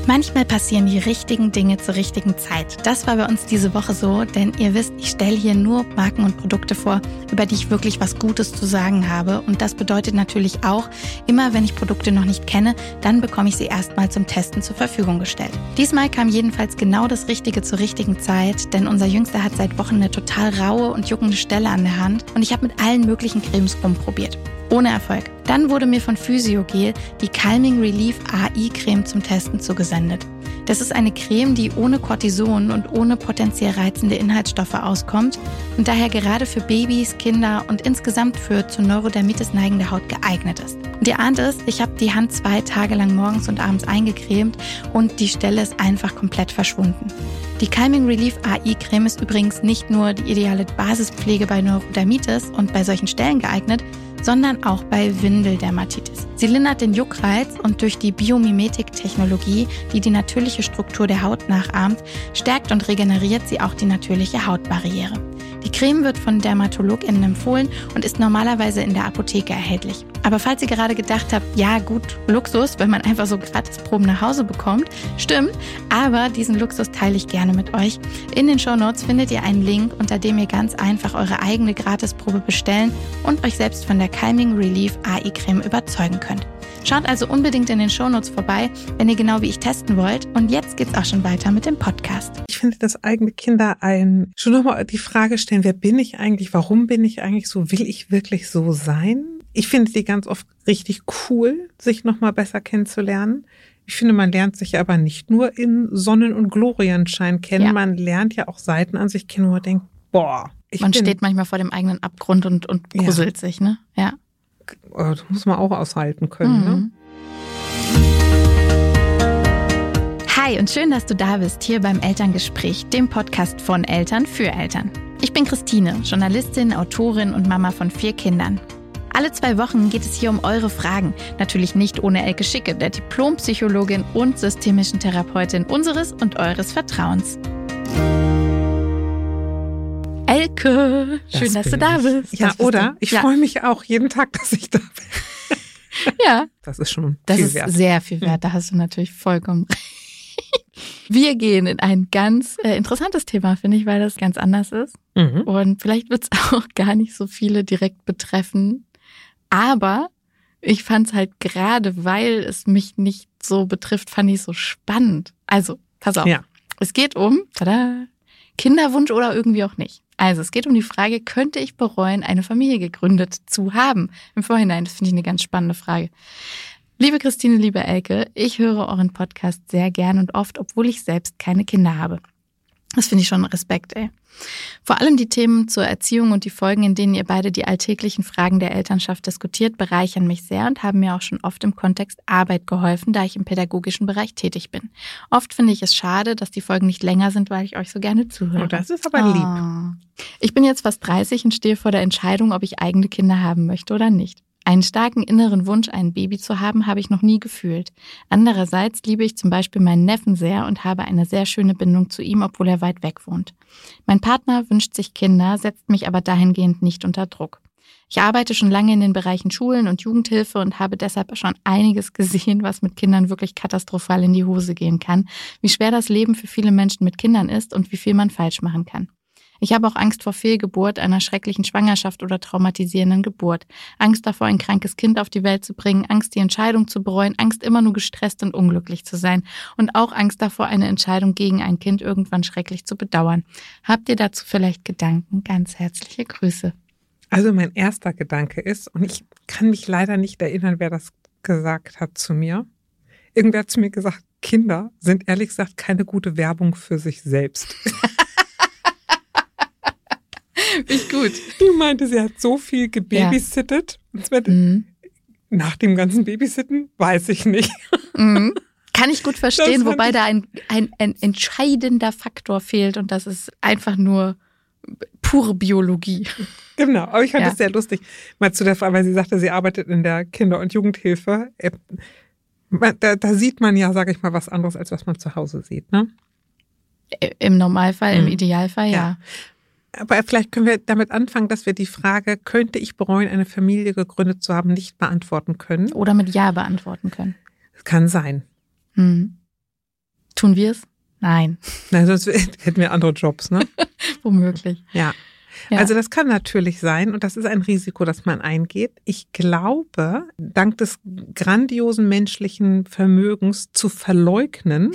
Manchmal passieren die richtigen Dinge zur richtigen Zeit. Das war bei uns diese Woche so, denn ihr wisst, ich stelle hier nur Marken und Produkte vor, über die ich wirklich was Gutes zu sagen habe. Und das bedeutet natürlich auch, immer wenn ich Produkte noch nicht kenne, dann bekomme ich sie erstmal zum Testen zur Verfügung gestellt. Diesmal kam jedenfalls genau das Richtige zur richtigen Zeit, denn unser Jüngster hat seit Wochen eine total raue und juckende Stelle an der Hand und ich habe mit allen möglichen Cremes rumprobiert. Ohne Erfolg. Dann wurde mir von Physiogel die Calming Relief AI-Creme zum Testen zugesendet. Das ist eine Creme, die ohne Cortison und ohne potenziell reizende Inhaltsstoffe auskommt und daher gerade für Babys, Kinder und insgesamt für zur Neurodermitis neigende Haut geeignet ist. Und ihr ahnt es, ich habe die Hand 2 Tage lang morgens und abends eingecremt und die Stelle ist einfach komplett verschwunden. Die Calming Relief AI-Creme ist übrigens nicht nur die ideale Basispflege bei Neurodermitis und bei solchen Stellen geeignet, sondern auch bei Windeldermatitis. Sie lindert den Juckreiz und durch die Biomimetik-Technologie, die die natürliche Struktur der Haut nachahmt, stärkt und regeneriert sie auch die natürliche Hautbarriere. Die Creme wird von DermatologInnen empfohlen und ist normalerweise in der Apotheke erhältlich. Aber falls ihr gerade gedacht habt, ja gut, Luxus, wenn man einfach so Gratisproben nach Hause bekommt, stimmt, aber diesen Luxus teile ich gerne mit euch. In den Shownotes findet ihr einen Link, unter dem ihr ganz einfach eure eigene Gratisprobe bestellen und euch selbst von der Calming Relief AI-Creme überzeugen könnt. Schaut also unbedingt in den Shownotes vorbei, wenn ihr genau wie ich testen wollt. Und jetzt geht's auch schon weiter mit dem Podcast. Ich finde, dass eigene Kinder schon nochmal die Frage stellen, wer bin ich eigentlich, warum bin ich eigentlich so, will ich wirklich so sein? Ich finde die ganz oft richtig cool, sich nochmal besser kennenzulernen. Ich finde, man lernt sich aber nicht nur in Sonnen- und Glorienschein kennen, man lernt ja auch Seiten an sich kennen, wo man denkt, boah. Man steht manchmal vor dem eigenen Abgrund und gruselt sich, ne? Ja. Das muss man auch aushalten können, ne? Hi und schön, dass du da bist, hier beim Elterngespräch, dem Podcast von Eltern für Eltern. Ich bin Christine, Journalistin, Autorin und Mama von 4 Kindern. Alle 2 Wochen geht es hier um eure Fragen. Natürlich nicht ohne Elke Schicke, der Diplompsychologin und systemischen Therapeutin unseres und eures Vertrauens. Elke, schön, dass du da bist. Ja, oder? Ich freue mich auch jeden Tag, dass ich da bin. Ja. Das ist schon viel wert. Das ist sehr viel wert, da hast du natürlich vollkommen recht. Wir gehen in ein ganz interessantes Thema, finde ich, weil das ganz anders ist. Mhm. Und vielleicht wird es auch gar nicht so viele direkt betreffen. Aber ich fand es halt gerade, weil es mich nicht so betrifft, fand ich es so spannend. Also, pass auf. Ja. Es geht um, Kinderwunsch oder irgendwie auch nicht. Also es geht um die Frage, könnte ich bereuen, eine Familie gegründet zu haben? Im Vorhinein, das finde ich eine ganz spannende Frage. Liebe Christine, liebe Elke, ich höre euren Podcast sehr gern und oft, obwohl ich selbst keine Kinder habe. Das finde ich schon Respekt, ey. Vor allem die Themen zur Erziehung und die Folgen, in denen ihr beide die alltäglichen Fragen der Elternschaft diskutiert, bereichern mich sehr und haben mir auch schon oft im Kontext Arbeit geholfen, da ich im pädagogischen Bereich tätig bin. Oft finde ich es schade, dass die Folgen nicht länger sind, weil ich euch so gerne zuhöre. Oh, das ist aber lieb. Ich bin jetzt fast 30 und stehe vor der Entscheidung, ob ich eigene Kinder haben möchte oder nicht. Einen starken inneren Wunsch, ein Baby zu haben, habe ich noch nie gefühlt. Andererseits liebe ich zum Beispiel meinen Neffen sehr und habe eine sehr schöne Bindung zu ihm, obwohl er weit weg wohnt. Mein Partner wünscht sich Kinder, setzt mich aber dahingehend nicht unter Druck. Ich arbeite schon lange in den Bereichen Schulen und Jugendhilfe und habe deshalb schon einiges gesehen, was mit Kindern wirklich katastrophal in die Hose gehen kann, wie schwer das Leben für viele Menschen mit Kindern ist und wie viel man falsch machen kann. Ich habe auch Angst vor Fehlgeburt, einer schrecklichen Schwangerschaft oder traumatisierenden Geburt. Angst davor, ein krankes Kind auf die Welt zu bringen, Angst, die Entscheidung zu bereuen, Angst, immer nur gestresst und unglücklich zu sein und auch Angst davor, eine Entscheidung gegen ein Kind irgendwann schrecklich zu bedauern. Habt ihr dazu vielleicht Gedanken? Ganz herzliche Grüße. Also mein erster Gedanke ist, und ich kann mich leider nicht erinnern, wer das gesagt hat zu mir. Irgendwer hat zu mir gesagt, Kinder sind ehrlich gesagt keine gute Werbung für sich selbst. Finde ich gut. Die meinte, sie hat so viel gebabysittet. Ja. Nach dem ganzen Babysitten weiß ich nicht. Mhm. Kann ich gut verstehen, wobei da ein entscheidender Faktor fehlt und das ist einfach nur pure Biologie. Genau, aber ich fand das sehr lustig. Mal zu der Frage, weil sie sagte, sie arbeitet in der Kinder- und Jugendhilfe. Da sieht man ja, sage ich mal, was anderes, als was man zu Hause sieht, ne? Im Normalfall, im Idealfall, ja. Aber vielleicht können wir damit anfangen, dass wir die Frage, könnte ich bereuen, eine Familie gegründet zu haben, nicht beantworten können. Oder mit Ja beantworten können. Das kann sein. Tun wir es? Nein. Nein, sonst hätten wir andere Jobs, ne? Womöglich. Ja. Also das kann natürlich sein und das ist ein Risiko, das man eingeht. Ich glaube, dank des grandiosen menschlichen Vermögens zu verleugnen,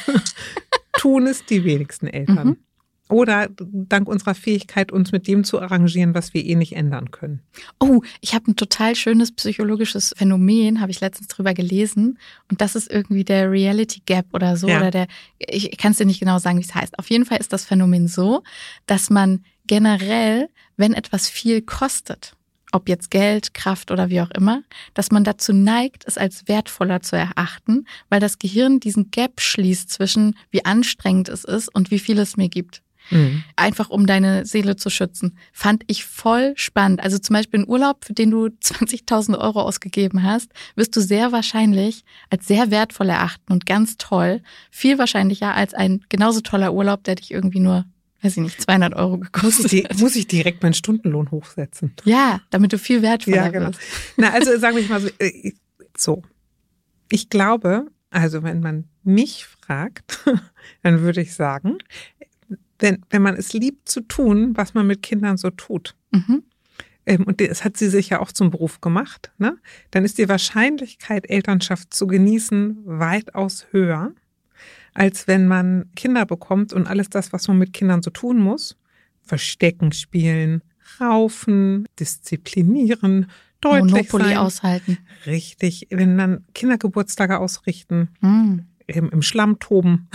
tun es die wenigsten Eltern. Mhm. Oder dank unserer Fähigkeit, uns mit dem zu arrangieren, was wir nicht ändern können. Oh, ich habe ein total schönes psychologisches Phänomen, habe ich letztens drüber gelesen. Und das ist irgendwie der Reality Gap oder so. Ja. Oder ich kann es dir nicht genau sagen, wie es heißt. Auf jeden Fall ist das Phänomen so, dass man generell, wenn etwas viel kostet, ob jetzt Geld, Kraft oder wie auch immer, dass man dazu neigt, es als wertvoller zu erachten, weil das Gehirn diesen Gap schließt zwischen, wie anstrengend es ist und wie viel es mir gibt. Mhm. Einfach um deine Seele zu schützen. Fand ich voll spannend. Also zum Beispiel einen Urlaub, für den du 20.000 Euro ausgegeben hast, wirst du sehr wahrscheinlich als sehr wertvoll erachten und ganz toll. Viel wahrscheinlicher als ein genauso toller Urlaub, der dich irgendwie nur, weiß ich nicht, 200 Euro gekostet hat. Muss ich direkt meinen Stundenlohn hochsetzen? Ja, damit du viel wertvoller wirst. Na, also sagen wir mal so. Ich glaube, also wenn man mich fragt, dann würde ich sagen, wenn man es liebt zu tun, was man mit Kindern so tut, Mhm. Und das hat sie sich ja auch zum Beruf gemacht, ne? Dann ist die Wahrscheinlichkeit, Elternschaft zu genießen, weitaus höher, als wenn man Kinder bekommt und alles das, was man mit Kindern so tun muss, Verstecken spielen, raufen, disziplinieren, deutlich Monopoly sein. aushalten. Richtig, wenn dann Kindergeburtstage ausrichten, Mhm. im Schlamm toben,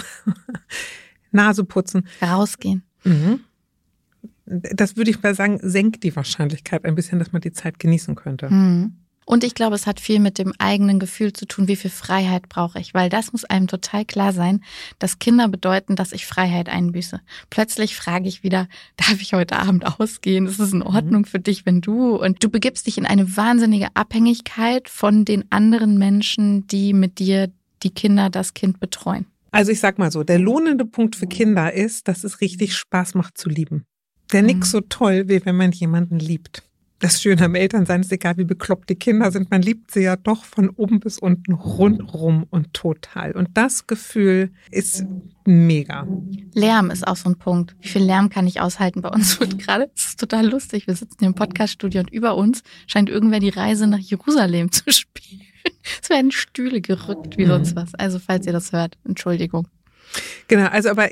Nase putzen. Rausgehen. Mhm. Das würde ich mal sagen, senkt die Wahrscheinlichkeit ein bisschen, dass man die Zeit genießen könnte. Mhm. Und ich glaube, es hat viel mit dem eigenen Gefühl zu tun, wie viel Freiheit brauche ich. Weil das muss einem total klar sein, dass Kinder bedeuten, dass ich Freiheit einbüße. Plötzlich frage ich wieder, darf ich heute Abend ausgehen? Ist es in Ordnung für dich, wenn du... Und du begibst dich in eine wahnsinnige Abhängigkeit von den anderen Menschen, die mit dir die Kinder, das Kind betreuen. Also ich sag mal so, der lohnende Punkt für Kinder ist, dass es richtig Spaß macht zu lieben. Der nix so toll, wie wenn man jemanden liebt. Das Schöne am Elternsein ist, egal wie bekloppt die Kinder sind, man liebt sie ja doch von oben bis unten rundrum und total. Und das Gefühl ist mega. Lärm ist auch so ein Punkt. Wie viel Lärm kann ich aushalten? Bei uns wird gerade, es ist total lustig, wir sitzen hier im Podcaststudio und über uns scheint irgendwer die Reise nach Jerusalem zu spielen. Es werden Stühle gerückt wie sonst was. Also falls ihr das hört, Entschuldigung. Genau, also aber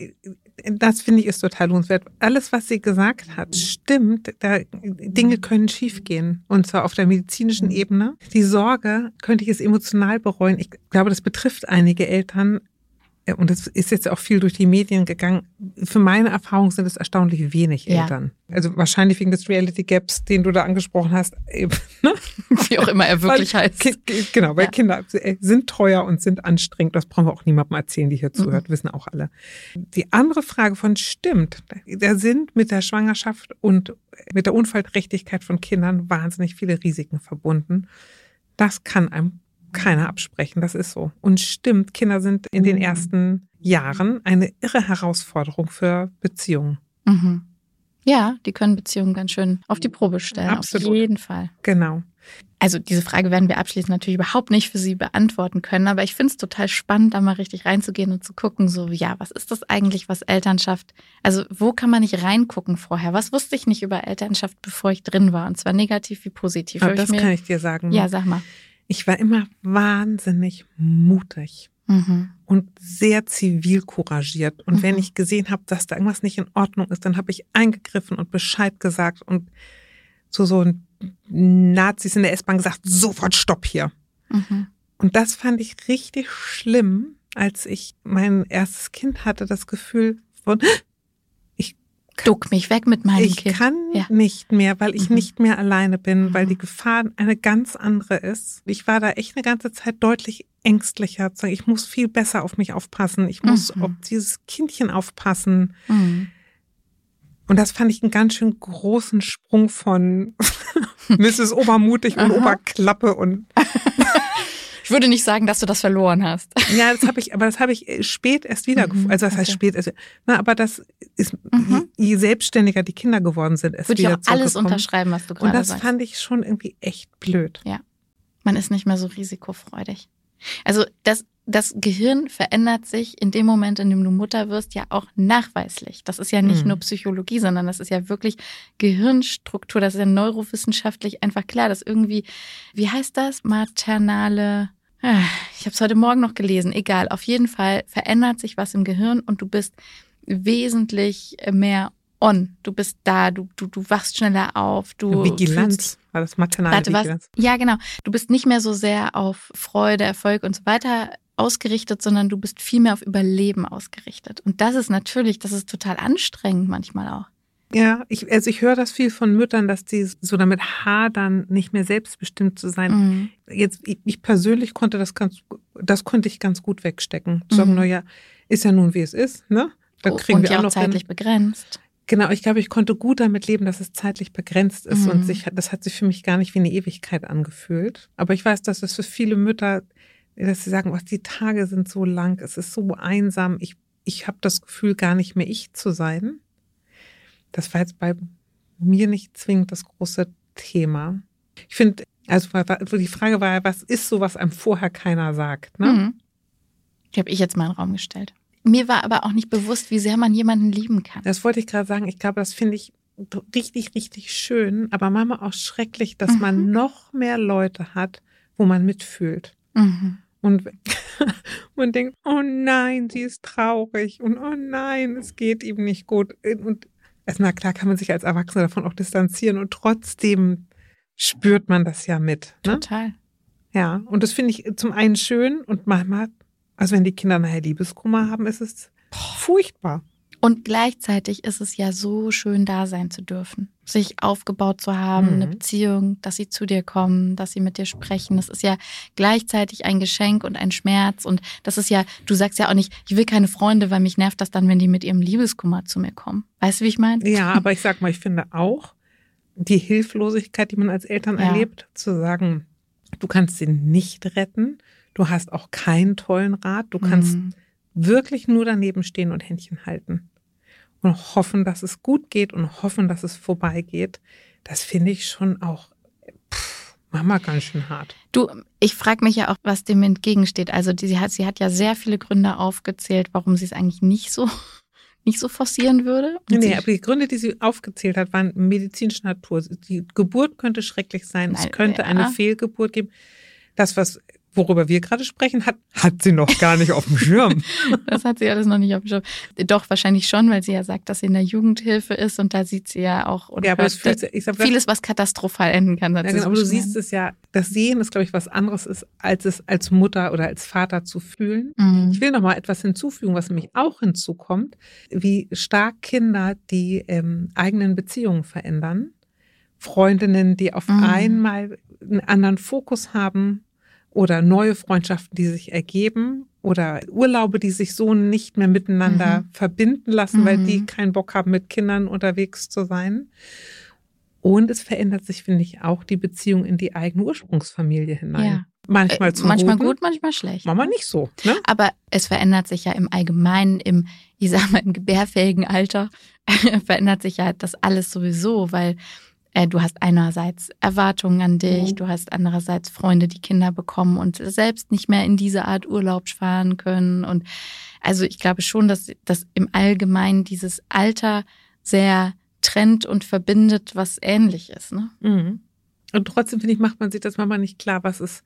das finde ich ist total lohnenswert. Alles, was sie gesagt hat, stimmt. Dinge können schiefgehen. Und zwar auf der medizinischen Ebene. Die Sorge, könnte ich es emotional bereuen? Ich glaube, das betrifft einige Eltern. Und das ist jetzt auch viel durch die Medien gegangen. Für meine Erfahrung sind es erstaunlich wenig Eltern. Also wahrscheinlich wegen des Reality Gaps, den du da angesprochen hast. Ne? Wie auch immer er wirklich heißt. Genau, weil Kinder sind teuer und sind anstrengend. Das brauchen wir auch niemandem erzählen, die hier zuhört, wissen auch alle. Die andere Frage von stimmt, da sind mit der Schwangerschaft und mit der Unfallträchtigkeit von Kindern wahnsinnig viele Risiken verbunden. Das kann einem keiner absprechen, das ist so. Und stimmt, Kinder sind in den ersten Jahren eine irre Herausforderung für Beziehungen. Mhm. Ja, die können Beziehungen ganz schön auf die Probe stellen. Absolut. Auf jeden Fall. Genau. Also diese Frage werden wir abschließend natürlich überhaupt nicht für Sie beantworten können, aber ich finde es total spannend, da mal richtig reinzugehen und zu gucken, so ja, was ist das eigentlich, was Elternschaft, also wo kann man nicht reingucken vorher? Was wusste ich nicht über Elternschaft, bevor ich drin war? Und zwar negativ wie positiv. Aber das kann ich dir sagen. Ja, sag mal. Ich war immer wahnsinnig mutig und sehr zivilcouragiert. Und wenn ich gesehen habe, dass da irgendwas nicht in Ordnung ist, dann habe ich eingegriffen und Bescheid gesagt und so ein Nazis in der S-Bahn gesagt, sofort Stopp hier. Und das fand ich richtig schlimm, als ich mein erstes Kind hatte, das Gefühl von, duck mich weg mit meinem Kind. Ich kann nicht mehr, weil ich nicht mehr alleine bin, weil die Gefahr eine ganz andere ist. Ich war da echt eine ganze Zeit deutlich ängstlicher. Ich muss viel besser auf mich aufpassen. Ich muss auf dieses Kindchen aufpassen. Und das fand ich einen ganz schön großen Sprung von Mrs. Obermutig und Oberklappe und ich würde nicht sagen, dass du das verloren hast. Ja, das habe ich spät erst wieder gefunden. Also das heißt spät erst. Aber das ist, je selbstständiger die Kinder geworden sind, erst würde wieder ich auch alles unterschreiben, was du gerade sagst. Und das fand ich schon irgendwie echt blöd. Ja, man ist nicht mehr so risikofreudig. Also das Gehirn verändert sich in dem Moment, in dem du Mutter wirst, ja auch nachweislich. Das ist ja nicht nur Psychologie, sondern das ist ja wirklich Gehirnstruktur. Das ist ja neurowissenschaftlich einfach klar, dass irgendwie, wie heißt das? Maternale, ich habe es heute Morgen noch gelesen, egal. Auf jeden Fall verändert sich was im Gehirn und du bist wesentlich mehr on. Du bist da, du wachst schneller auf. Vigilanz, war das maternale Vigilanz? Ja, genau. Du bist nicht mehr so sehr auf Freude, Erfolg und so weiter ausgerichtet, sondern du bist viel mehr auf Überleben ausgerichtet. Und das ist total anstrengend manchmal auch. Ja, ich höre das viel von Müttern, dass die so damit hadern, nicht mehr selbstbestimmt zu sein. Jetzt, ich persönlich konnte das konnte ich ganz gut wegstecken. Sagen, naja, ist ja nun wie es ist, ne? Da kriegen wir auch noch zeitlich begrenzt. Genau, ich glaube, ich konnte gut damit leben, dass es zeitlich begrenzt ist und das hat sich für mich gar nicht wie eine Ewigkeit angefühlt. Aber ich weiß, dass das für viele Mütter, dass sie sagen, die Tage sind so lang, es ist so einsam, ich habe das Gefühl, gar nicht mehr ich zu sein. Das war jetzt bei mir nicht zwingend das große Thema. Ich finde, also die Frage war ja, was ist so, was einem vorher keiner sagt, ne? Die habe ich jetzt mal in den Raum gestellt. Mir war aber auch nicht bewusst, wie sehr man jemanden lieben kann. Das wollte ich gerade sagen. Ich glaube, das finde ich richtig, richtig schön, aber manchmal auch schrecklich, dass man noch mehr Leute hat, wo man mitfühlt. Und man denkt, oh nein, sie ist traurig und oh nein, es geht ihm nicht gut. Und erstmal klar kann man sich als Erwachsener davon auch distanzieren und trotzdem spürt man das ja mit. Ne? Total. Ja, und das finde ich zum einen schön und manchmal, also wenn die Kinder nachher Liebeskummer haben, ist es furchtbar. Und gleichzeitig ist es ja so schön, da sein zu dürfen. Sich aufgebaut zu haben, eine Beziehung, dass sie zu dir kommen, dass sie mit dir sprechen. Das ist ja gleichzeitig ein Geschenk und ein Schmerz. Und das ist ja, du sagst ja auch nicht, ich will keine Freunde, weil mich nervt das dann, wenn die mit ihrem Liebeskummer zu mir kommen. Weißt du, wie ich meine? Ja, aber ich sag mal, ich finde auch die Hilflosigkeit, die man als Eltern erlebt, zu sagen, du kannst sie nicht retten, du hast auch keinen tollen Rat, du kannst wirklich nur daneben stehen und Händchen halten und hoffen, dass es gut geht und hoffen, dass es vorbeigeht. Das finde ich schon auch Mama ganz schön hart. Du, ich frage mich ja auch, was dem entgegensteht. Also sie hat ja sehr viele Gründe aufgezählt, warum sie es eigentlich nicht so forcieren würde. Nee, aber die Gründe, die sie aufgezählt hat, waren medizinischer Natur. Die Geburt könnte schrecklich sein. Es könnte eine Fehlgeburt geben. Das, worüber wir gerade sprechen, hat sie noch gar nicht auf dem Schirm. Das hat sie alles noch nicht auf dem Schirm. Doch, wahrscheinlich schon, weil sie ja sagt, dass sie in der Jugendhilfe ist und da sieht sie ja auch und aber vieles, was katastrophal enden kann. Ja, genau, aber du siehst es ja, das Sehen ist, glaube ich, was anderes ist, als es als Mutter oder als Vater zu fühlen. Ich will noch mal etwas hinzufügen, was nämlich auch hinzukommt, wie stark Kinder die eigenen Beziehungen verändern. Freundinnen, die auf einmal einen anderen Fokus haben, oder neue Freundschaften, die sich ergeben oder Urlaube, die sich so nicht mehr miteinander verbinden lassen, weil die keinen Bock haben, mit Kindern unterwegs zu sein. Und es verändert sich, finde ich, auch die Beziehung in die eigene Ursprungsfamilie hinein. Ja. Manchmal manchmal gut, manchmal schlecht. Manchmal nicht so. Ne? Aber es verändert sich ja im Allgemeinen, im gebärfähigen Alter, verändert sich ja das alles sowieso, weil du hast einerseits Erwartungen an dich, du hast andererseits Freunde, die Kinder bekommen und selbst nicht mehr in diese Art Urlaub fahren können. Und also ich glaube schon, dass im Allgemeinen dieses Alter sehr trennt und verbindet, was ähnlich ist. Ne? Und trotzdem, finde ich, macht man sich das manchmal nicht klar, was es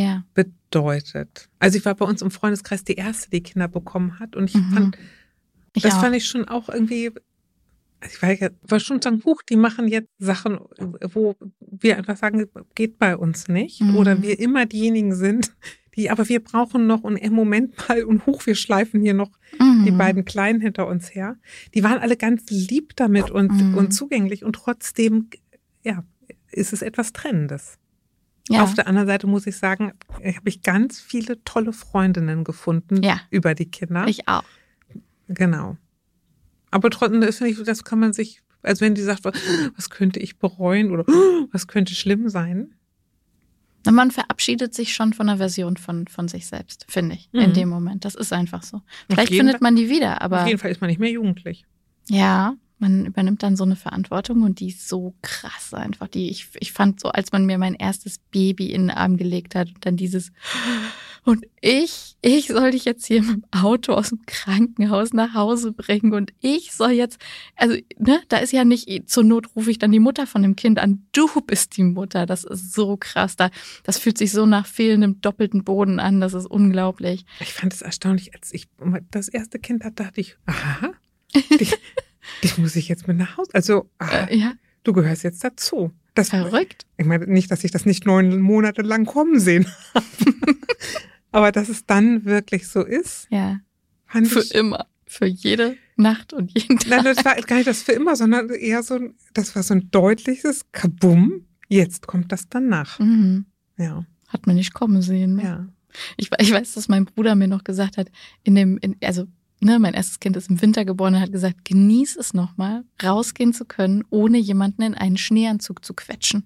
bedeutet. Also ich war bei uns im Freundeskreis die Erste, die Kinder bekommen hat und ich fand ich schon auch irgendwie... Ich war schon sagen, die machen jetzt Sachen, wo wir einfach sagen, geht bei uns nicht. Oder wir immer diejenigen sind, aber wir brauchen noch und im Moment mal und wir schleifen hier noch die beiden Kleinen hinter uns her. Die waren alle ganz lieb damit und zugänglich und trotzdem, ist es etwas Trennendes. Ja. Auf der anderen Seite muss ich sagen, habe ich ganz viele tolle Freundinnen gefunden über die Kinder. Ich auch. Genau. Aber trotzdem, das kann man sich, also wenn die sagt, was könnte ich bereuen oder was könnte schlimm sein? Man verabschiedet sich schon von einer Version von sich selbst, finde ich, in dem Moment. Das ist einfach so. Vielleicht findet man die wieder, aber... Auf jeden Fall ist man nicht mehr jugendlich. Ja, man übernimmt dann so eine Verantwortung und die ist so krass einfach. Ich fand so, als man mir mein erstes Baby in den Arm gelegt hat und dann dieses, Und ich soll dich jetzt hier mit dem Auto aus dem Krankenhaus nach Hause bringen und ich soll jetzt, also, ne, da ist ja nicht, zur Not rufe ich dann die Mutter von dem Kind an, du bist die Mutter, das ist so krass, das fühlt sich so nach fehlendem doppelten Boden an, das ist unglaublich. Ich fand es erstaunlich, als ich das erste Kind hatte, dachte ich, aha, dich muss ich jetzt mit nach Hause, also, aha, Ja. Du gehörst jetzt dazu. Das Verrückt. Ich meine nicht, dass ich das nicht 9 Monate lang kommen sehen habe. Aber dass es dann wirklich so ist. Ja. Fand Für ich, immer. Für jede Nacht und jeden Tag. Nein, das war gar nicht das für immer, sondern eher das war so ein deutliches Kabum. Jetzt kommt das danach. Mhm. Ja. Hat man nicht kommen sehen. Ne? Ja. Ich weiß, dass mein Bruder mir noch gesagt hat, mein erstes Kind ist im Winter geboren und hat gesagt, genieß es nochmal, rausgehen zu können, ohne jemanden in einen Schneeanzug zu quetschen.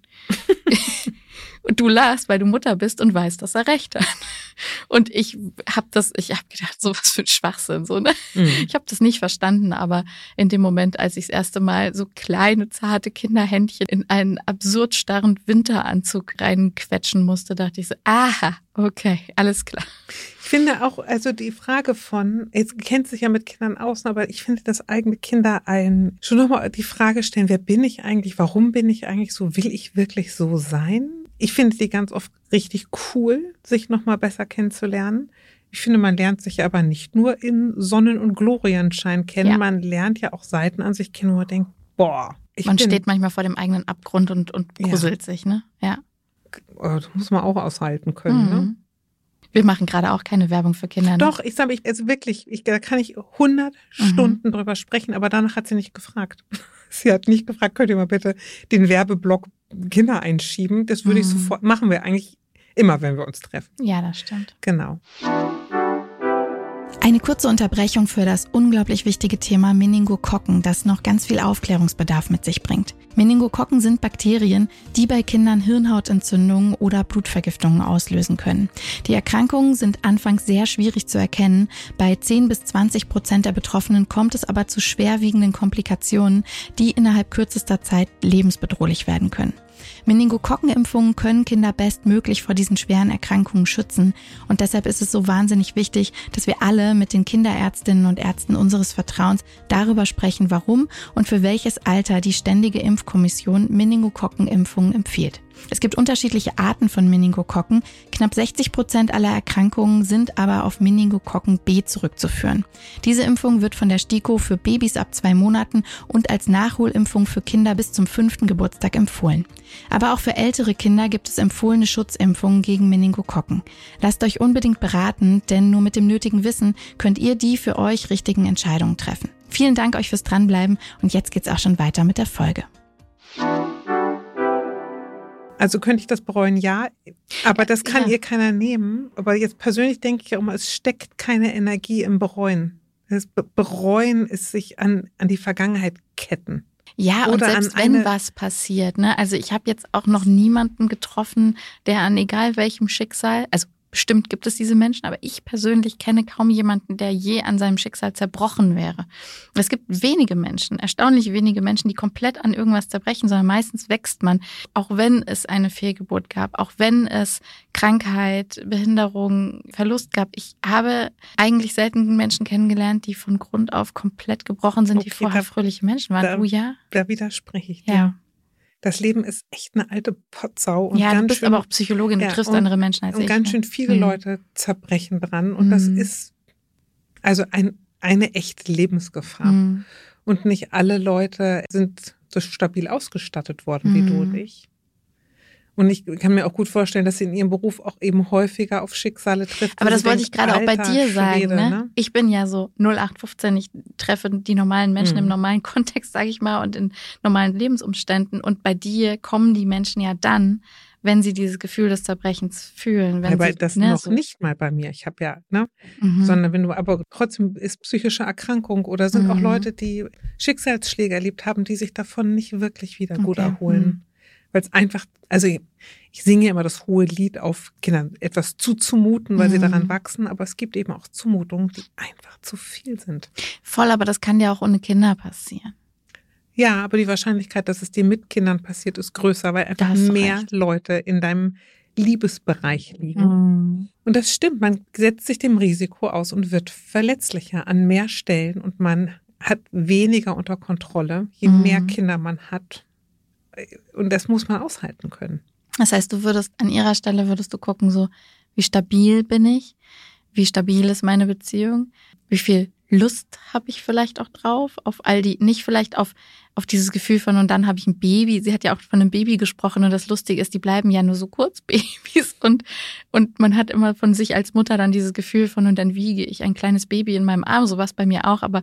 Und du lachst, weil du Mutter bist und weißt, dass er recht hat. Und ich habe gedacht, so was für ein Schwachsinn, so, ne? Mhm. Ich habe das nicht verstanden, aber in dem Moment, als ich das erste Mal so kleine, zarte Kinderhändchen in einen absurd starren Winteranzug reinquetschen musste, dachte ich so, aha, okay, alles klar. Ich finde auch, also die Frage von, jetzt kennt sich ja mit Kindern aus, aber ich finde, dass eigene Kinder schon nochmal die Frage stellen, wer bin ich eigentlich, warum bin ich eigentlich so, will ich wirklich so sein? Ich finde die ganz oft richtig cool, sich nochmal besser kennenzulernen. Ich finde, man lernt sich aber nicht nur in Sonnen- und Glorienschein kennen, Ja. Man lernt ja auch Seiten an sich kennen, wo man denkt, boah. Man steht manchmal vor dem eigenen Abgrund und gruselt sich, ne? Ja. Das muss man auch aushalten können, ne? Wir machen gerade auch keine Werbung für Kinder. Ne? Doch, ich sage, also wirklich, da kann ich 100 Stunden drüber sprechen, aber danach hat sie nicht gefragt. Sie hat nicht gefragt, könnt ihr mal bitte den Werbeblock Kinder einschieben? Das würde ich sofort, machen wir eigentlich immer, wenn wir uns treffen. Ja, das stimmt. Genau. Eine kurze Unterbrechung für das unglaublich wichtige Thema Meningokokken, das noch ganz viel Aufklärungsbedarf mit sich bringt. Meningokokken sind Bakterien, die bei Kindern Hirnhautentzündungen oder Blutvergiftungen auslösen können. Die Erkrankungen sind anfangs sehr schwierig zu erkennen. Bei 10-20% der Betroffenen kommt es aber zu schwerwiegenden Komplikationen, die innerhalb kürzester Zeit lebensbedrohlich werden können. Meningokokkenimpfungen können Kinder bestmöglich vor diesen schweren Erkrankungen schützen und deshalb ist es so wahnsinnig wichtig, dass wir alle mit den Kinderärztinnen und Ärzten unseres Vertrauens darüber sprechen, warum und für welches Alter die Ständige Impfkommission Meningokokkenimpfungen empfiehlt. Es gibt unterschiedliche Arten von Meningokokken. Knapp 60% aller Erkrankungen sind aber auf Meningokokken B zurückzuführen. Diese Impfung wird von der STIKO für Babys ab 2 Monaten und als Nachholimpfung für Kinder bis zum 5. Geburtstag empfohlen. Aber auch für ältere Kinder gibt es empfohlene Schutzimpfungen gegen Meningokokken. Lasst euch unbedingt beraten, denn nur mit dem nötigen Wissen könnt ihr die für euch richtigen Entscheidungen treffen. Vielen Dank euch fürs Dranbleiben und jetzt geht's auch schon weiter mit der Folge. Also könnte ich das bereuen? Ja, aber das kann ihr keiner nehmen. Aber jetzt persönlich denke ich auch immer, es steckt keine Energie im Bereuen. Das Bereuen ist sich an die Vergangenheit ketten. Ja, und selbst wenn was passiert, ne? Also ich habe jetzt auch noch niemanden getroffen, der an egal welchem Schicksal, also bestimmt gibt es diese Menschen, aber ich persönlich kenne kaum jemanden, der je an seinem Schicksal zerbrochen wäre. Es gibt wenige Menschen, erstaunlich wenige Menschen, die komplett an irgendwas zerbrechen, sondern meistens wächst man, auch wenn es eine Fehlgeburt gab, auch wenn es Krankheit, Behinderung, Verlust gab. Ich habe eigentlich selten Menschen kennengelernt, die von Grund auf komplett gebrochen sind, die vorher fröhliche Menschen waren. Du ja? Da widerspreche ich dir. Ja. Das Leben ist echt eine alte Potsau. Und ja, ganz du bist schön, aber auch Psychologin, du triffst andere Menschen als ich. Und ganz schön viele Leute zerbrechen dran. Und das ist also eine echte Lebensgefahr. Und nicht alle Leute sind so stabil ausgestattet worden wie du und ich. Und ich kann mir auch gut vorstellen, dass sie in ihrem Beruf auch eben häufiger auf Schicksale trifft. Aber das wollte ich gerade auch bei dir sagen. Ne? Ich bin ja so 0815, ich treffe die normalen Menschen im normalen Kontext, sage ich mal, und in normalen Lebensumständen. Und bei dir kommen die Menschen ja dann, wenn sie dieses Gefühl des Zerbrechens fühlen. Wenn aber sie, das noch nicht mal bei mir. Ich habe ja, sondern wenn du, aber trotzdem ist psychische Erkrankung oder sind auch Leute, die Schicksalsschläge erlebt haben, die sich davon nicht wirklich wieder gut erholen. Weil es einfach, also ich singe ja immer das hohe Lied auf Kindern, etwas zuzumuten, weil sie daran wachsen, aber es gibt eben auch Zumutungen, die einfach zu viel sind. Voll, aber das kann dir auch ohne Kinder passieren. Ja, aber die Wahrscheinlichkeit, dass es dir mit Kindern passiert, ist größer, weil einfach mehr Leute in deinem Liebesbereich liegen. Und das stimmt, man setzt sich dem Risiko aus und wird verletzlicher an mehr Stellen und man hat weniger unter Kontrolle, je mehr Kinder man hat. Und das muss man aushalten können. Das heißt, du würdest an ihrer Stelle gucken, so, wie stabil bin ich? Wie stabil ist meine Beziehung? Wie viel Lust habe ich vielleicht auch drauf? Auf all die, nicht vielleicht auf dieses Gefühl von, und dann habe ich ein Baby. Sie hat ja auch von einem Baby gesprochen und das Lustige ist, die bleiben ja nur so kurz Babys und man hat immer von sich als Mutter dann dieses Gefühl von, und dann wiege ich ein kleines Baby in meinem Arm, sowas bei mir auch, aber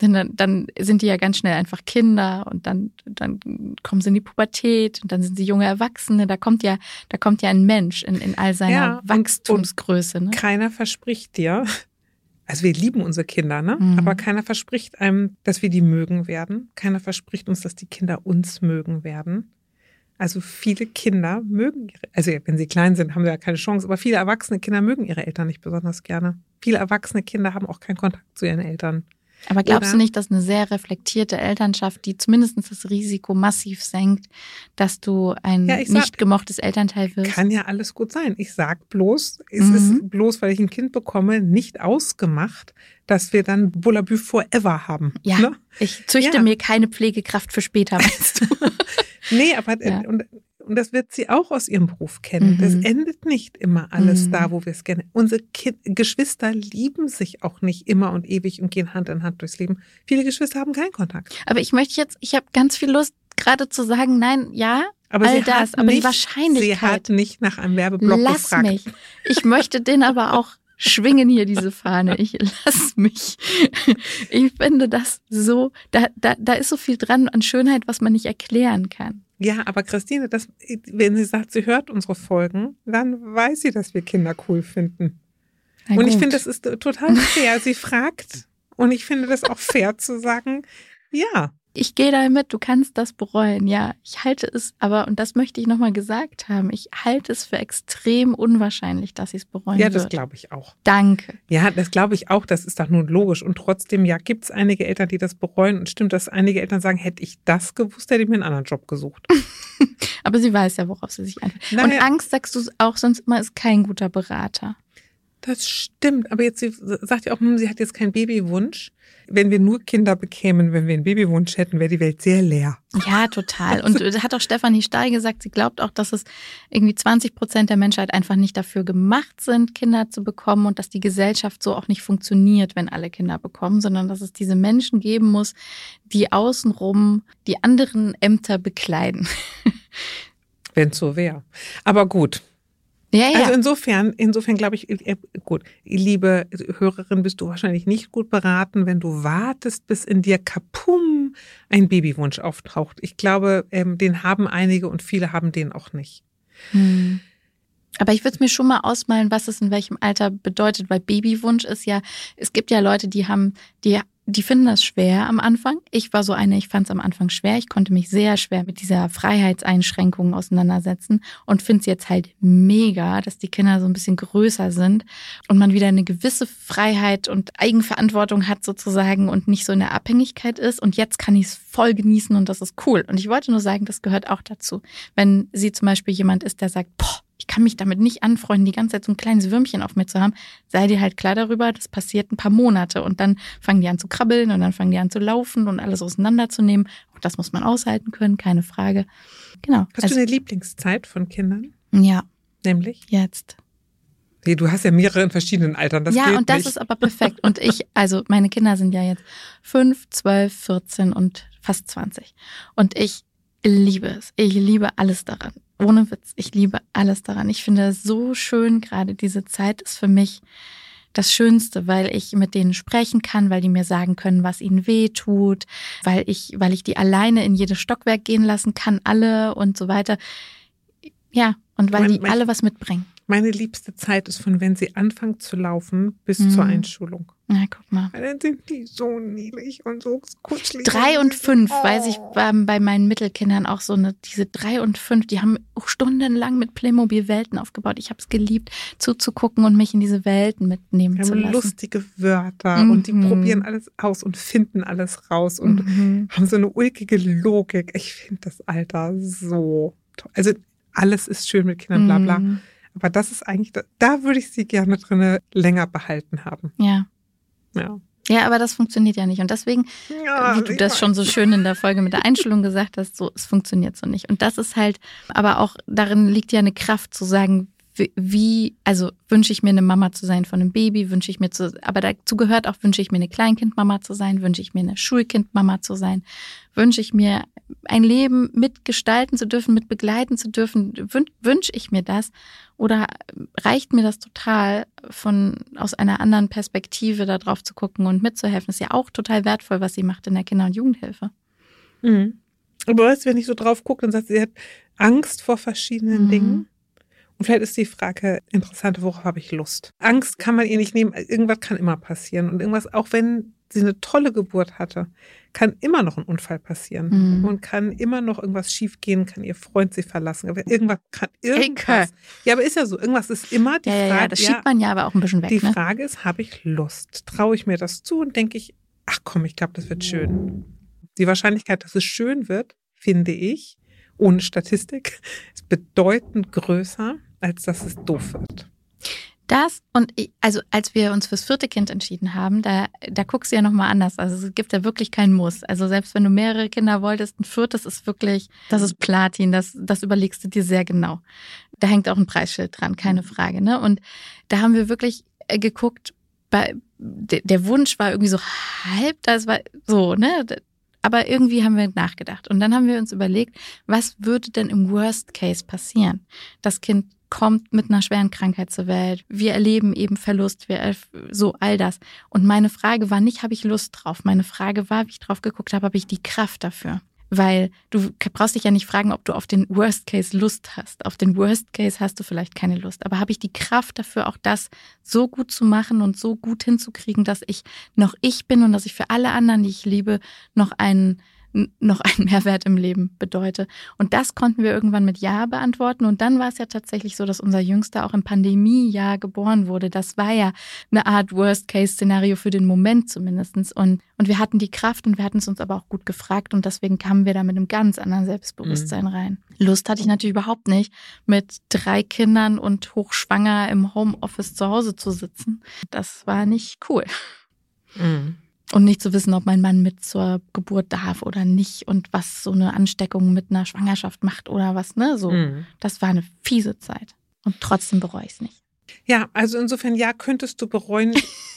dann sind die ja ganz schnell einfach Kinder und dann kommen sie in die Pubertät und dann sind sie junge Erwachsene. Da kommt ja ein Mensch in all seiner Wachstumsgröße. Ne? Keiner verspricht dir, also wir lieben unsere Kinder, ne? Aber keiner verspricht einem, dass wir die mögen werden. Keiner verspricht uns, dass die Kinder uns mögen werden. Also viele Kinder mögen also wenn sie klein sind, haben sie ja keine Chance, aber viele erwachsene Kinder mögen ihre Eltern nicht besonders gerne. Viele erwachsene Kinder haben auch keinen Kontakt zu ihren Eltern. Aber glaubst du nicht, dass eine sehr reflektierte Elternschaft, die zumindest das Risiko massiv senkt, dass du ein nicht gemochtes Elternteil wirst? Kann ja alles gut sein. Ich sag bloß, es ist bloß, weil ich ein Kind bekomme, nicht ausgemacht, dass wir dann Bullabü forever haben. Ja, ne? Ich züchte mir keine Pflegekraft für später, meinst du? Nee, aber und das wird sie auch aus ihrem Beruf kennen. Das endet nicht immer alles da, wo wir es kennen. Unsere Geschwister lieben sich auch nicht immer und ewig und gehen Hand in Hand durchs Leben. Viele Geschwister haben keinen Kontakt. Aber ich habe ganz viel Lust, gerade zu sagen, nein, ja, aber all das, aber die Wahrscheinlichkeit. Sie hat nicht nach einem Werbeblock gefragt. Lass mich. Ich möchte den aber auch schwingen hier, diese Fahne. Ich lass mich. Ich finde das so, da ist so viel dran an Schönheit, was man nicht erklären kann. Ja, aber Christine, wenn sie sagt, sie hört unsere Folgen, dann weiß sie, dass wir Kinder cool finden. Und ich finde, das ist total fair. Sie fragt und ich finde das auch fair zu sagen, ja. Ich gehe da mit, du kannst das bereuen. Ja, ich halte es aber, und das möchte ich nochmal gesagt haben, ich halte es für extrem unwahrscheinlich, dass ich es bereuen würde. Ja, das wird. glaube ich auch. Danke. Ja, das glaube ich auch, das ist doch nun logisch. Und trotzdem, ja, gibt es einige Eltern, die das bereuen. Und stimmt, dass einige Eltern sagen, hätte ich das gewusst, hätte ich mir einen anderen Job gesucht. Aber sie weiß ja, worauf sie sich einfällt. Und Angst, sagst du auch sonst immer, ist kein guter Berater. Das stimmt, aber jetzt sagt ja auch, sie hat jetzt keinen Babywunsch. Wenn wir nur Kinder bekämen, wenn wir einen Babywunsch hätten, wäre die Welt sehr leer. Ja, total. Und da hat auch Stefanie Stahl gesagt, sie glaubt auch, dass es irgendwie 20% der Menschheit einfach nicht dafür gemacht sind, Kinder zu bekommen und dass die Gesellschaft so auch nicht funktioniert, wenn alle Kinder bekommen, sondern dass es diese Menschen geben muss, die außenrum die anderen Ämter bekleiden. Wenn es so wäre. Aber gut. Ja. Also insofern glaube ich, gut, liebe Hörerin, bist du wahrscheinlich nicht gut beraten, wenn du wartest, bis in dir kapum ein Babywunsch auftaucht. Ich glaube, den haben einige und viele haben den auch nicht. Aber ich würde es mir schon mal ausmalen, was es in welchem Alter bedeutet, weil Babywunsch ist ja, es gibt ja Leute, die finden das schwer am Anfang. Ich war so eine, ich fand es am Anfang schwer. Ich konnte mich sehr schwer mit dieser Freiheitseinschränkung auseinandersetzen und finde es jetzt halt mega, dass die Kinder so ein bisschen größer sind und man wieder eine gewisse Freiheit und Eigenverantwortung hat sozusagen und nicht so in der Abhängigkeit ist. Und jetzt kann ich es voll genießen und das ist cool. Und ich wollte nur sagen, das gehört auch dazu. Wenn sie zum Beispiel jemand ist, der sagt, ich kann mich damit nicht anfreunden, die ganze Zeit so ein kleines Würmchen auf mir zu haben, sei dir halt klar darüber, das passiert ein paar Monate und dann fangen die an zu krabbeln und dann fangen die an zu laufen und alles auseinanderzunehmen. Auch das muss man aushalten können, keine Frage. Genau. Hast du eine Lieblingszeit von Kindern? Ja. Nämlich? Jetzt. Nee, du hast ja mehrere in verschiedenen Altern, das ja, geht und das nicht. Ist aber perfekt. Und meine Kinder sind ja jetzt 5, 12, 14 und fast 20. Und ich liebe es. Ich liebe alles daran. Ohne Witz, ich liebe alles daran. Ich finde es so schön, gerade diese Zeit ist für mich das Schönste, weil ich mit denen sprechen kann, weil die mir sagen können, was ihnen weh tut, weil ich die alleine in jedes Stockwerk gehen lassen kann, alle und so weiter. Ja, und weil die alle was mitbringen. Meine liebste Zeit ist von, wenn sie anfangen zu laufen, bis zur Einschulung. Na, guck mal. Weil dann sind die so niedlich und so kuschelig. 3 und 5, weiß ich, bei meinen Mittelkindern auch so diese 3 und 5, die haben stundenlang mit Playmobil Welten aufgebaut. Ich habe es geliebt, zuzugucken und mich in diese Welten mitnehmen zu lassen. Lustige Wörter und die probieren alles aus und finden alles raus und haben so eine ulkige Logik. Ich finde das Alter so toll. Also alles ist schön mit Kindern, bla bla. Aber das ist eigentlich, da würde ich sie gerne drin länger behalten haben. Ja. Ja. Ja, aber das funktioniert ja nicht. Und deswegen, wie du das schon so schön in der Folge mit der Einstellung gesagt hast, so, es funktioniert so nicht. Und das ist halt, aber auch darin liegt ja eine Kraft zu sagen, also wünsche ich mir eine Mama zu sein von einem Baby, aber dazu gehört auch, wünsche ich mir eine Kleinkindmama zu sein, wünsche ich mir eine Schulkindmama zu sein, wünsche ich mir ein Leben mitgestalten zu dürfen, mit begleiten zu dürfen, wünsche ich mir das oder reicht mir das total, aus einer anderen Perspektive da drauf zu gucken und mitzuhelfen? Ist ja auch total wertvoll, was sie macht in der Kinder- und Jugendhilfe. Mhm. Aber weißt du, wenn ich so drauf gucke, dann sagt sie, hat Angst vor verschiedenen Dingen. Und vielleicht ist die Frage interessant, worauf habe ich Lust? Angst kann man ihr nicht nehmen. Irgendwas kann immer passieren. Und irgendwas, auch wenn sie eine tolle Geburt hatte, kann immer noch ein Unfall passieren. Und kann immer noch irgendwas schiefgehen, kann ihr Freund sie verlassen. Aber irgendwas. Ja, aber ist ja so. Irgendwas ist immer die Frage. Ja, das schiebt man ja aber auch ein bisschen weg. Die Frage ist, habe ich Lust? Traue ich mir das zu und denke ich, ach komm, ich glaube, das wird schön. Die Wahrscheinlichkeit, dass es schön wird, finde ich, ohne Statistik, ist bedeutend größer, als dass es doof wird. Das und also als wir uns fürs 4. Kind entschieden haben, da guckst du ja nochmal anders. Also es gibt ja wirklich keinen Muss. Also selbst wenn du mehrere Kinder wolltest, ein 4. ist wirklich, das ist Platin, das überlegst du dir sehr genau. Da hängt auch ein Preisschild dran, keine Frage. Ne? Und da haben wir wirklich geguckt, der Wunsch war irgendwie so halb, das war so, ne? Aber irgendwie haben wir nachgedacht. Und dann haben wir uns überlegt, was würde denn im Worst Case passieren? Das Kind kommt mit einer schweren Krankheit zur Welt. Wir erleben eben Verlust, so all das. Und meine Frage war nicht, habe ich Lust drauf? Meine Frage war, wie ich drauf geguckt habe ich die Kraft dafür? Weil du brauchst dich ja nicht fragen, ob du auf den Worst Case Lust hast. Auf den Worst Case hast du vielleicht keine Lust. Aber habe ich die Kraft dafür, auch das so gut zu machen und so gut hinzukriegen, dass ich noch ich bin und dass ich für alle anderen, die ich liebe, noch einen Mehrwert im Leben bedeute. Und das konnten wir irgendwann mit Ja beantworten. Und dann war es ja tatsächlich so, dass unser Jüngster auch im Pandemiejahr geboren wurde. Das war ja eine Art Worst-Case-Szenario für den Moment zumindest. Und wir hatten die Kraft und wir hatten es uns aber auch gut gefragt. Und deswegen kamen wir da mit einem ganz anderen Selbstbewusstsein rein. Lust hatte ich natürlich überhaupt nicht, mit 3 Kindern und hochschwanger im Homeoffice zu Hause zu sitzen. Das war nicht cool. Und nicht zu wissen, ob mein Mann mit zur Geburt darf oder nicht und was so eine Ansteckung mit einer Schwangerschaft macht oder was, ne? So, das war eine fiese Zeit. Und trotzdem bereue ich es nicht. Ja, also insofern, ja, könntest du bereuen.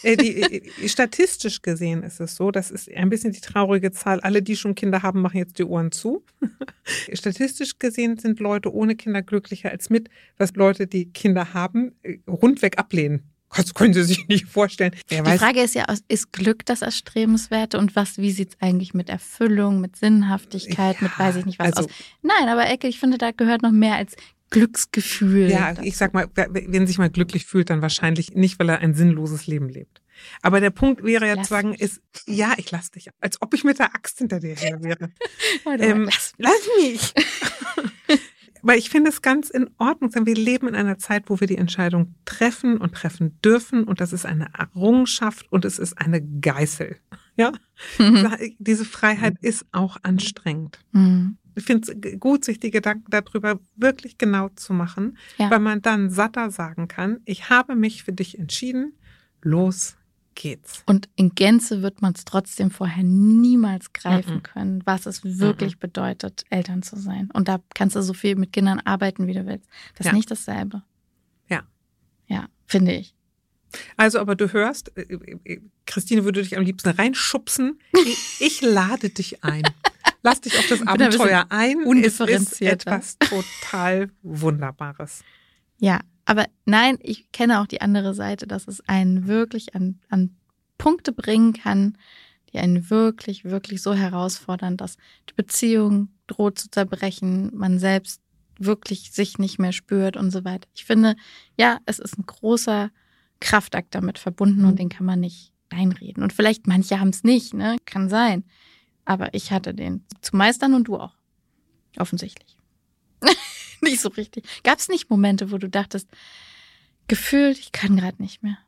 Statistisch gesehen ist es so, das ist ein bisschen die traurige Zahl. Alle, die schon Kinder haben, machen jetzt die Ohren zu. Statistisch gesehen sind Leute ohne Kinder glücklicher als mit, was Leute, die Kinder haben, rundweg ablehnen. Das können Sie sich nicht vorstellen. Die Frage ist ja, ist Glück das Erstrebenswerte und wie sieht es eigentlich mit Erfüllung, mit Sinnhaftigkeit, mit weiß ich nicht was aus? Nein, aber Ecke, ich finde, da gehört noch mehr als Glücksgefühl. Ja, ich sag mal, wenn sich mal glücklich fühlt, dann wahrscheinlich nicht, weil er ein sinnloses Leben lebt. Aber der Punkt wäre ja zu sagen, ja, ich lass dich, als ob ich mit der Axt hinter dir her wäre. Lass mich. Weil ich finde es ganz in Ordnung, wir leben in einer Zeit, wo wir die Entscheidung treffen und treffen dürfen und das ist eine Errungenschaft und es ist eine Geißel. Ja, diese Freiheit ist auch anstrengend. Ich finde es gut, sich die Gedanken darüber wirklich genau zu machen, weil man dann satter sagen kann, ich habe mich für dich entschieden, los geht's. Und in Gänze wird man es trotzdem vorher niemals greifen können, was es wirklich bedeutet, Eltern zu sein. Und da kannst du so viel mit Kindern arbeiten, wie du willst. Das ist nicht dasselbe. Ja. Ja, finde ich. Also, aber du hörst, Christine würde dich am liebsten reinschubsen. Ich lade dich ein. Lass dich auf das Abenteuer ein. Undifferenziert. Es ist etwas total Wunderbares. Ja. Aber nein, ich kenne auch die andere Seite, dass es einen wirklich an Punkte bringen kann, die einen wirklich, wirklich so herausfordern, dass die Beziehung droht zu zerbrechen, man selbst wirklich sich nicht mehr spürt und so weiter. Ich finde, ja, es ist ein großer Kraftakt damit verbunden und den kann man nicht einreden. Und vielleicht manche haben es nicht, ne? Kann sein. Aber ich hatte den zu meistern und du auch. Offensichtlich. Nicht so richtig. Gab es nicht Momente, wo du dachtest, gefühlt, ich kann gerade nicht mehr.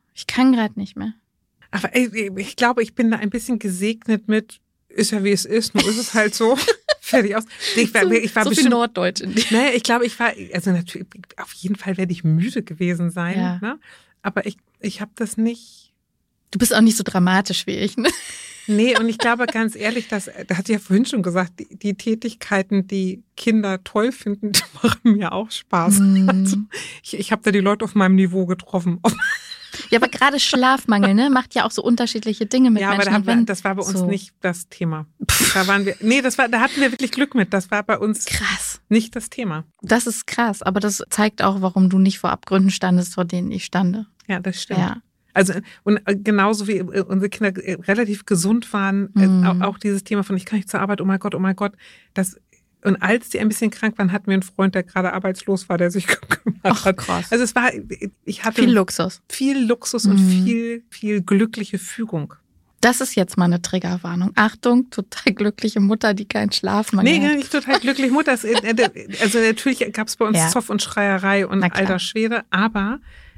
Aber ich glaube, ich bin da ein bisschen gesegnet mit, ist ja wie es ist, nur ist es halt so. fertig aus. Ich war so bestimmt, viel Norddeutsch in dir. Nee, ich glaube, also natürlich, auf jeden Fall werde ich müde gewesen sein. Ja. Ne? Aber ich habe das nicht. Du bist auch nicht so dramatisch wie ich, ne? Nee, und ich glaube ganz ehrlich, da hatte ich ja vorhin schon gesagt, die Tätigkeiten, die Kinder toll finden, die machen mir auch Spaß. Also ich habe da die Leute auf meinem Niveau getroffen. Ja, aber gerade Schlafmangel, ne, macht ja auch so unterschiedliche Dinge mit Menschen. Ja, aber das war bei uns nicht das Thema. Da hatten wir wirklich Glück mit. Das war bei uns nicht das Thema. Das ist krass, aber das zeigt auch, warum du nicht vor Abgründen standest, vor denen ich stande. Ja, das stimmt. Ja. Also, und genauso wie unsere Kinder relativ gesund waren, auch dieses Thema von, ich kann nicht zur Arbeit, oh mein Gott, und als die ein bisschen krank waren, hatten wir einen Freund, der gerade arbeitslos war, der sich gekümmert hat. Krass. Also ich hatte viel Luxus. Viel Luxus und viel glückliche Fügung. Das ist jetzt mal eine Triggerwarnung. Achtung, total glückliche Mutter, die keinen Schlafmangel hat. Nee, nicht total glückliche Mutter. Also natürlich gab es bei uns Zoff und Schreierei und alter Schwede, aber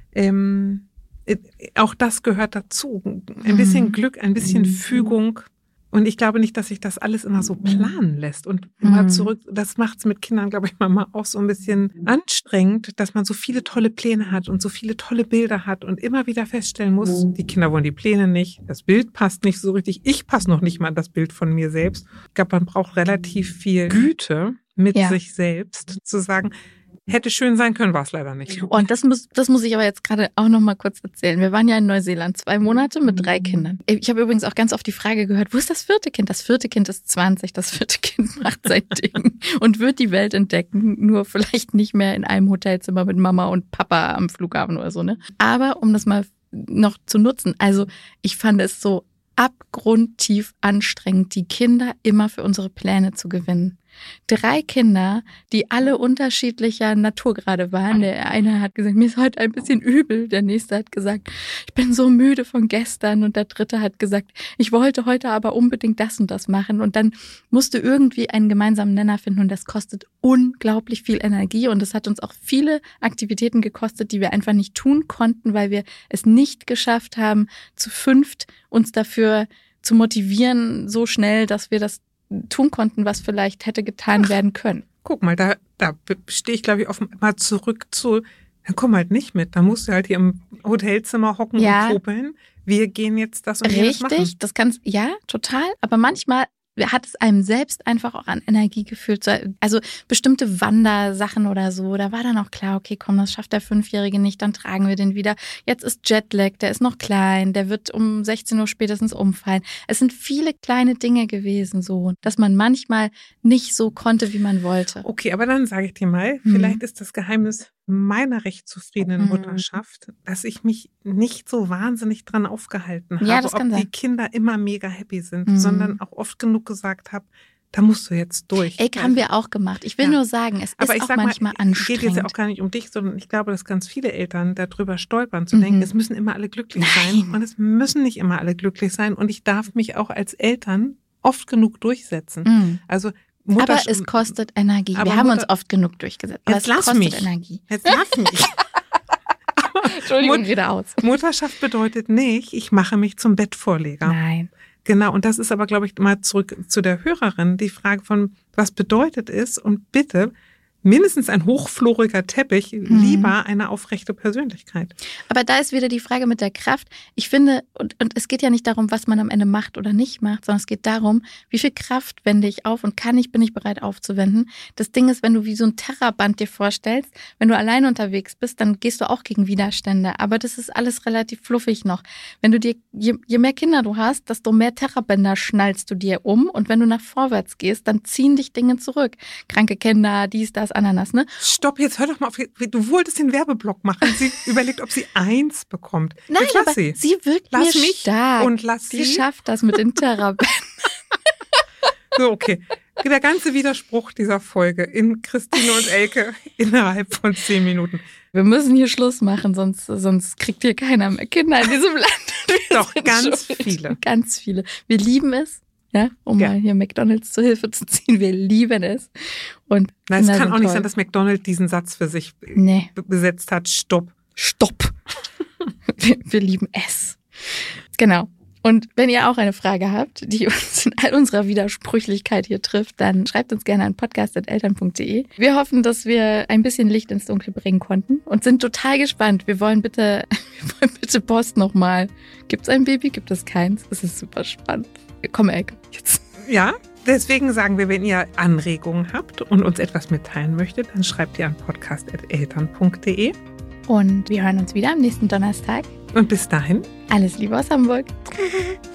auch das gehört dazu. Ein bisschen Glück, ein bisschen Fügung. Und ich glaube nicht, dass sich das alles immer so planen lässt. Und immer zurück, das macht es mit Kindern, glaube ich, manchmal auch so ein bisschen anstrengend, dass man so viele tolle Pläne hat und so viele tolle Bilder hat und immer wieder feststellen muss, die Kinder wollen die Pläne nicht, das Bild passt nicht so richtig, ich passe noch nicht mal an das Bild von mir selbst. Ich glaube, man braucht relativ viel Güte mit sich selbst, zu sagen, hätte schön sein können, war es leider nicht. Und das muss ich aber jetzt gerade auch noch mal kurz erzählen. Wir waren ja in Neuseeland 2 Monate mit 3 Kindern. Ich habe übrigens auch ganz oft die Frage gehört, wo ist das 4. Kind? Das 4. Kind ist 20, das 4. Kind macht sein Ding und wird die Welt entdecken, nur vielleicht nicht mehr in einem Hotelzimmer mit Mama und Papa am Flughafen oder so, ne? Aber um das mal noch zu nutzen, also ich fand es so abgrundtief anstrengend, die Kinder immer für unsere Pläne zu gewinnen. 3 Kinder, die alle unterschiedlicher Natur gerade waren. Der eine hat gesagt, mir ist heute ein bisschen übel. Der nächste hat gesagt, ich bin so müde von gestern. Und der dritte hat gesagt, ich wollte heute aber unbedingt das und das machen. Und dann musste irgendwie einen gemeinsamen Nenner finden. Und das kostet unglaublich viel Energie. Und es hat uns auch viele Aktivitäten gekostet, die wir einfach nicht tun konnten, weil wir es nicht geschafft haben, zu 5 uns dafür zu motivieren, so schnell, dass wir das tun konnten, was vielleicht hätte getan werden können. Guck mal, da stehe ich, glaube ich, mal zurück zu, dann komm halt nicht mit. Dann musst du halt hier im Hotelzimmer hocken und popeln. Wir gehen jetzt das und jenes machen. Richtig, das kannst, ja, total. Aber manchmal hat es einem selbst einfach auch an Energie gefüllt. Also bestimmte Wandersachen oder so, da war dann auch klar, okay, komm, das schafft der 5-Jährige nicht, dann tragen wir den wieder. Jetzt ist Jetlag, der ist noch klein, der wird um 16 Uhr spätestens umfallen. Es sind viele kleine Dinge gewesen, so, dass man manchmal nicht so konnte, wie man wollte. Okay, aber dann sage ich dir mal, vielleicht ist das Geheimnis meiner recht zufriedenen Mutterschaft, dass ich mich nicht so wahnsinnig dran aufgehalten habe, ob die Kinder immer mega happy sind, sondern auch oft genug gesagt habe, da musst du jetzt durch. Haben wir auch gemacht. Ich will nur sagen, es ist auch manchmal anstrengend. Es geht jetzt ja auch gar nicht um dich, sondern ich glaube, dass ganz viele Eltern darüber stolpern, zu denken, es müssen immer alle glücklich sein. Und es müssen nicht immer alle glücklich sein. Und ich darf mich auch als Eltern oft genug durchsetzen. Also aber es kostet Energie. Wir haben uns oft genug durchgesetzt. Aber jetzt lass mich. Energie. Jetzt lass mich. Entschuldigung, rede aus. Mutterschaft bedeutet nicht, ich mache mich zum Bettvorleger. Nein. Genau, und das ist aber, glaube ich, mal zurück zu der Hörerin, die Frage von, was bedeutet es? Und bitte, mindestens ein hochfloriger Teppich, lieber eine aufrechte Persönlichkeit. Aber da ist wieder die Frage mit der Kraft. Ich finde, und es geht ja nicht darum, was man am Ende macht oder nicht macht, sondern es geht darum, wie viel Kraft wende ich auf und bin ich bereit aufzuwenden. Das Ding ist, wenn du wie so ein Terraband dir vorstellst, wenn du allein unterwegs bist, dann gehst du auch gegen Widerstände. Aber das ist alles relativ fluffig noch. Wenn du dir, je mehr Kinder du hast, desto mehr Terrabänder schnallst du dir um. Und wenn du nach vorwärts gehst, dann ziehen dich Dinge zurück. Kranke Kinder, dies, das, Ananas, ne? Stopp, jetzt hör doch mal auf. Du wolltest den Werbeblock machen. Sie überlegt, ob sie 1 bekommt. Nein, jetzt lass aber sie wirkt mir stark. Und lass sie schafft das mit den Terrabändern. So, okay. Der ganze Widerspruch dieser Folge in Christine und Elke innerhalb von 10 Minuten. Wir müssen hier Schluss machen, sonst kriegt hier keiner mehr Kinder in diesem Land. Doch, ganz viele. Ganz viele. Wir lieben es. Ja, mal hier McDonald's zur Hilfe zu ziehen. Wir lieben es. Und nein, es kann auch nicht sein, dass McDonald's diesen Satz für sich besetzt hat. Stopp. Wir lieben es. Genau. Und wenn ihr auch eine Frage habt, die uns in all unserer Widersprüchlichkeit hier trifft, dann schreibt uns gerne an podcast@eltern.de. Wir hoffen, dass wir ein bisschen Licht ins Dunkel bringen konnten und sind total gespannt. Wir wollen bitte Post nochmal. Gibt es ein Baby? Gibt es keins? Das ist super spannend. Komm, Elke, jetzt. Ja, deswegen sagen wir, wenn ihr Anregungen habt und uns etwas mitteilen möchtet, dann schreibt ihr an podcast@eltern.de. Und wir hören uns wieder am nächsten Donnerstag. Und bis dahin. Alles Liebe aus Hamburg.